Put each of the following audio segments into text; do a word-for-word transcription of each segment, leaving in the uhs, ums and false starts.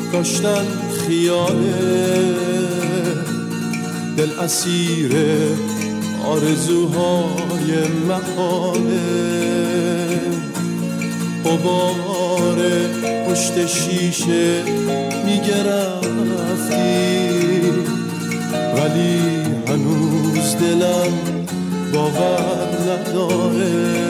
داشتن خیاله، دل اسیر آرزوهای محاله. غبار پشت شیشه میگه رفتی، ولی هنوز دلم باور نداره.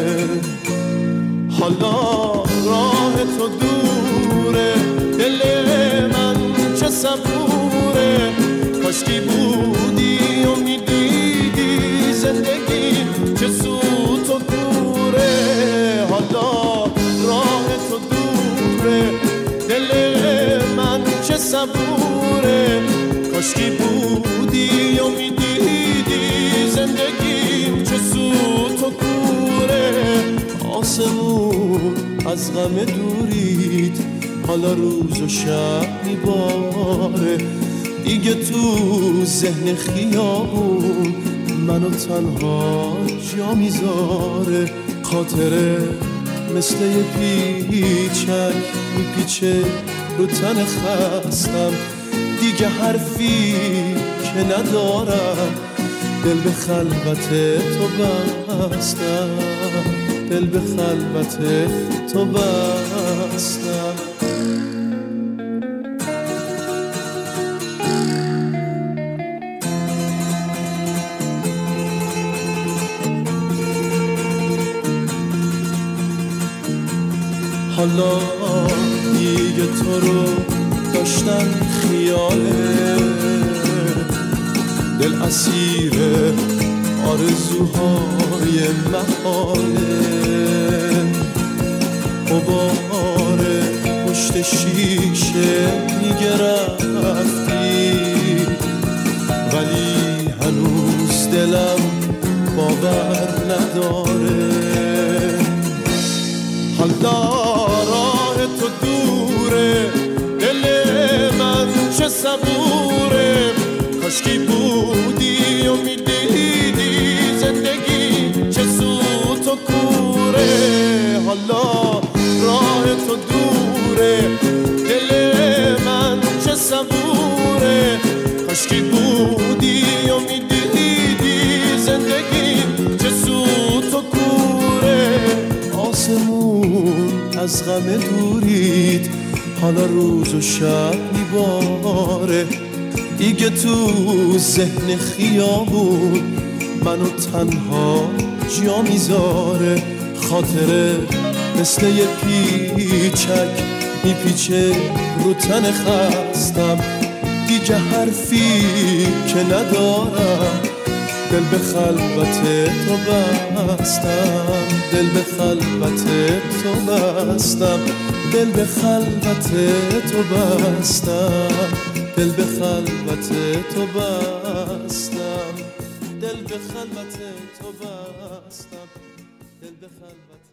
حالا راه تو دوره، دل من چه صبوره. کاشکی بودی و میدیدی زندگی چه سوت و کوره. حالا راه تو دوره، دل من چه صبوره. کاشکی بودی و میدیدی زندگی چه سوت و کوره. آسمون از غم دورید، حالا روز و شب میباره. دیگه تو ذهن خیابون منو تنها جا میذاره. خاطره مثل یه پیچک میپیچه رو تن خستم. دیگه حرفی که ندارم، دل به خلوت تو بستم، دل به خلوت تو بستم. حالا دیگه تو رو داشتن خیاله، دل اسیر آرزوهای محاله. غبار پشت شیشه میگه رفتی، ولی هنوز دلم باور نداره. حالا راه تو دوره، دل من چه صبوره. کاشکی بودی و میدیدی زندگی چه سوت و کوره. حالا راه تو دوره، دل من چه صبوره. کاشکی بودی و میدیدی زندگی چه سوت و کوره. آسمون از غم دورید، حالا روز و شب میباره. دیگه تو ذهن خیابون منو تنها جا میذاره. خاطره مثل یه پیچک میپیچه رو تن خستم. دیگه حرفی که ندارم، دل به خلوت تو بستم، دل به خلوت تو بستم، دل به خلوت تو بستم، دل به خلوت تو بستم، دل به خلوت تو بستم، دل به خلوت